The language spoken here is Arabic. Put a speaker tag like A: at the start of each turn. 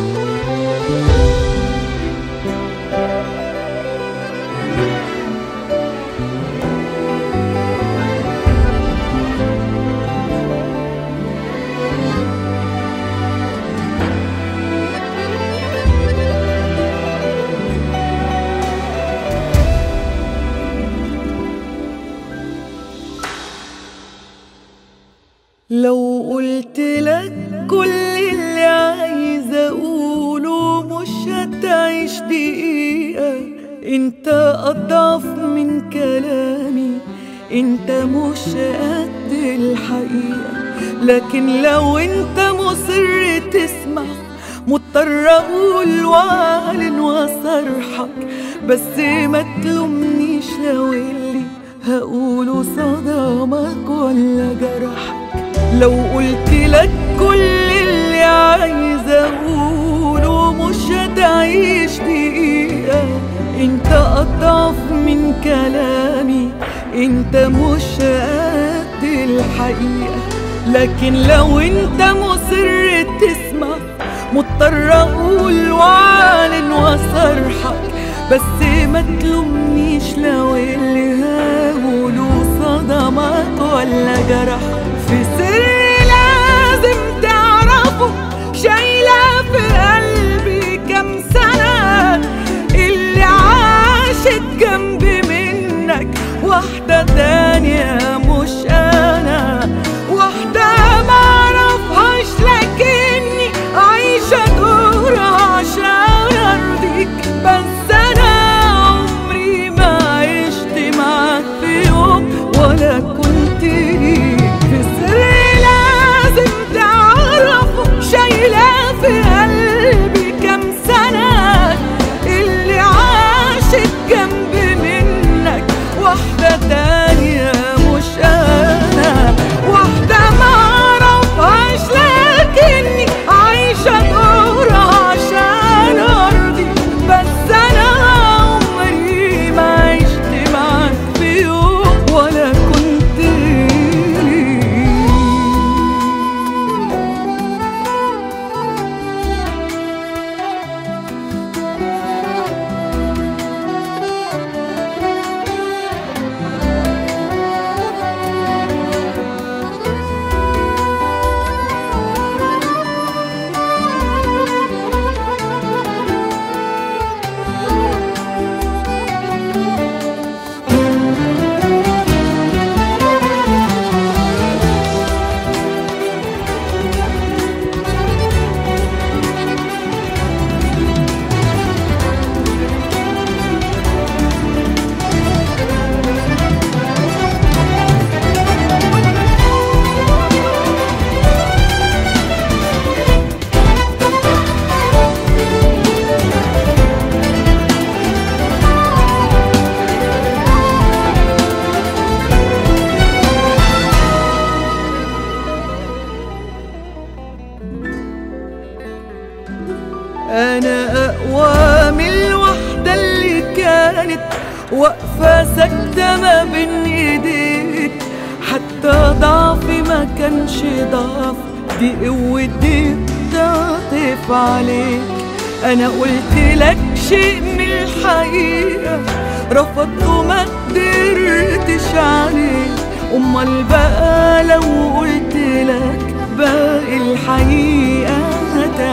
A: لو قلت لك كل اللي عايزة أقوله مش هتعيش دقيقة. انت أضعف من كلامي، انت مش قد الحقيقة. لكن لو انت مصر تسمع مضطر أقول وأعلن وأصرحك. بس ما تلومنيش لو اللي هقوله صدمك ولا جرحك. لو قلت لك كل اللي عايزة أقوله مش هتعيش دقيقة. انت أضعف من كلامي، انت مش قد الحقيقة. لكن لو انت مصر تسمع مضطر أقول وأعلن وأصرحك. بس ما تلومنيش لو اللي هقوله صدمك ولا جرحك. في سر لازم تعرفه شايلة في قلبي كم سنة، اللي عاشت جنبي منك واحدة تانية مش أنا. واحدة معرفهاش لكني عايشة دورها عشان أرضيك. بس أنا عمري ما عشت معاك في يوم ولا كنت ليك. في سر لازم تعرفه شايلة في قلبي كم سنة، اللي عاشت جنبي منك واحدة تانية مش أنا. واحدة معرفهاش لكني عايشة دورها عشان أرضي. بس أنا عمري ما عشت معاك في يوم ولا كنت ليك. أنا أقوى من الوحدة اللي كانت واقفة ساكتة ما بين إيديك. حتى ضعفي ما كانش ضعف، دي قوتي بتعطف عليك. أنا قلت لك شيء من الحقيقة رفضت وما قدرتش عليه. أمال بقى لو قلت لك باقي الحقيقة